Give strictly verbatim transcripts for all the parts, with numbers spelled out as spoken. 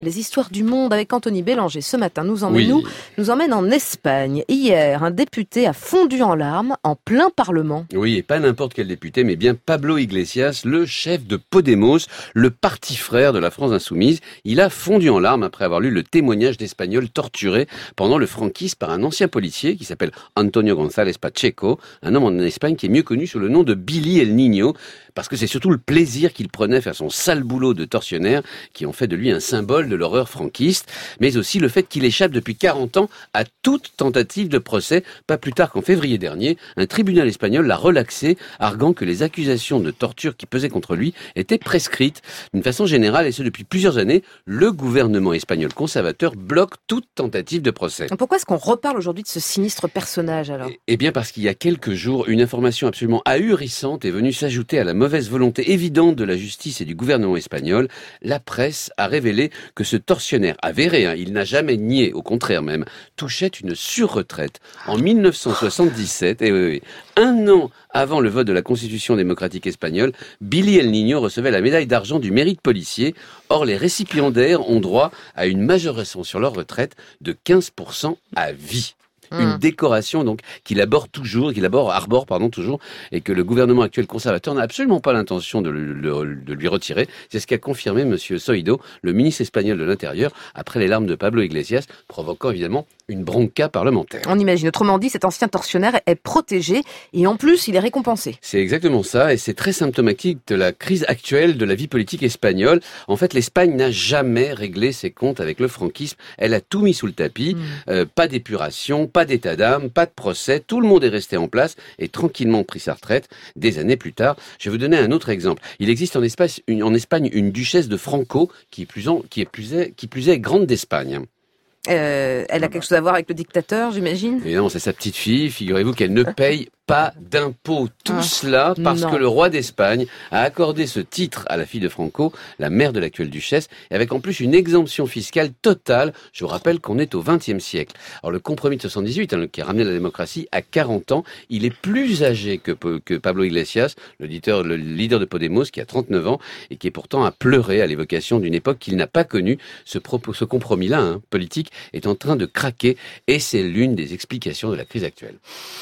Les histoires du monde avec Anthony Bélanger ce matin nous emmène, Oui. nous, nous emmène en Espagne. Hier, un député a fondu en larmes en plein Parlement. Oui, et pas n'importe quel député, mais bien Pablo Iglesias, le chef de Podemos, le parti frère de la France insoumise. Il a fondu en larmes après avoir lu le témoignage d'Espagnols torturés pendant le franquisme par un ancien policier qui s'appelle Antonio González Pacheco, un homme en Espagne qui est mieux connu sous le nom de Billy el Niño, parce que c'est surtout le plaisir qu'il prenait à faire son sale boulot de tortionnaire qui ont fait de lui un symbole de l'horreur franquiste, mais aussi le fait qu'il échappe depuis quarante ans à toute tentative de procès. Pas plus tard qu'en février dernier, un tribunal espagnol l'a relaxé, arguant que les accusations de torture qui pesaient contre lui étaient prescrites. D'une façon générale, et ce depuis plusieurs années, le gouvernement espagnol conservateur bloque toute tentative de procès. Pourquoi est-ce qu'on reparle aujourd'hui de ce sinistre personnage alors ? Eh bien parce qu'il y a quelques jours, une information absolument ahurissante est venue s'ajouter à la mauvaise volonté évidente de la justice et du gouvernement espagnol. La presse a révélé que ce tortionnaire avéré, hein, il n'a jamais nié, au contraire même, touchait une surretraite. En mille neuf cent soixante-dix-sept, et oui, oui, un an avant le vote de la Constitution démocratique espagnole, Billy el Niño recevait la médaille d'argent du mérite policier. Or, les récipiendaires ont droit à une majoration sur leur retraite de quinze pour cent à vie. Une décoration donc qu'il arbore toujours, qu'il arbore, arbore pardon toujours, et que le gouvernement actuel conservateur n'a absolument pas l'intention de, le, le, de lui retirer. C'est ce qu'a confirmé Monsieur Zoido, le ministre espagnol de l'Intérieur, après les larmes de Pablo Iglesias, provoquant évidemment une bronca parlementaire. On imagine, autrement dit, cet ancien tortionnaire est protégé et en plus il est récompensé. C'est exactement ça, et c'est très symptomatique de la crise actuelle de la vie politique espagnole. En fait, l'Espagne n'a jamais réglé ses comptes avec le franquisme. Elle a tout mis sous le tapis. Mmh. Euh, pas d'épuration, pas d'état d'âme, pas de procès. Tout le monde est resté en place et tranquillement pris sa retraite. Des années plus tard, je vais vous donner un autre exemple. Il existe en Espagne une, en Espagne, une duchesse de Franco qui, plus en, qui, est plus est, qui plus est grande d'Espagne. Euh, elle a quelque chose à voir avec le dictateur, j'imagine ? Et non, c'est sa petite fille. Figurez-vous qu'elle ne paye pas d'impôts. Tout ah, cela parce non. que le roi d'Espagne a accordé ce titre à la fille de Franco, la mère de l'actuelle duchesse, et avec en plus une exemption fiscale totale. Je vous rappelle qu'on est au vingtième siècle. Alors le compromis de soixante-dix-huit, hein, qui a ramené la démocratie à quarante ans, il est plus âgé que, que Pablo Iglesias, le leader, le leader de Podemos, qui a trente-neuf ans, et qui est pourtant à pleurer à l'évocation d'une époque qu'il n'a pas connue. Ce, propos, ce compromis-là, hein, politique, est en train de craquer, et c'est l'une des explications de la crise actuelle.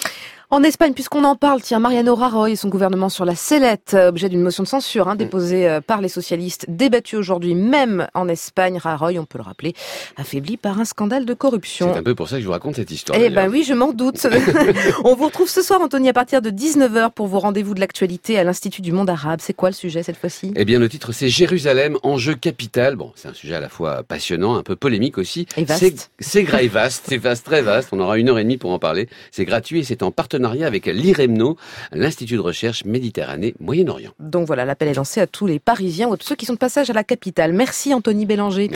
En Espagne, puisqu'on en parle, tiens, Mariano Rajoy et son gouvernement sur la sellette, objet d'une motion de censure hein, déposée par les socialistes, débattue aujourd'hui même en Espagne. Rajoy, on peut le rappeler, affaibli par un scandale de corruption. C'est un peu pour ça que je vous raconte cette histoire. Eh ben oui, je m'en doute. On vous retrouve ce soir, Anthony, à partir de dix-neuf heures pour vos rendez-vous de l'actualité à l'Institut du monde arabe. C'est quoi le sujet cette fois-ci ? Eh bien, le titre, c'est Jérusalem, enjeu capital. Bon, c'est un sujet à la fois passionnant, un peu polémique aussi. Et vaste. C'est, c'est grave, vaste, c'est vaste, très vaste. On aura une heure et demie pour en parler. C'est gratuit et c'est en partenariat avec l'IREMNO, l'Institut de recherche Méditerranée Moyen-Orient. Donc voilà, l'appel est lancé à tous les Parisiens ou à tous ceux qui sont de passage à la capitale. Merci Anthony Bélanger.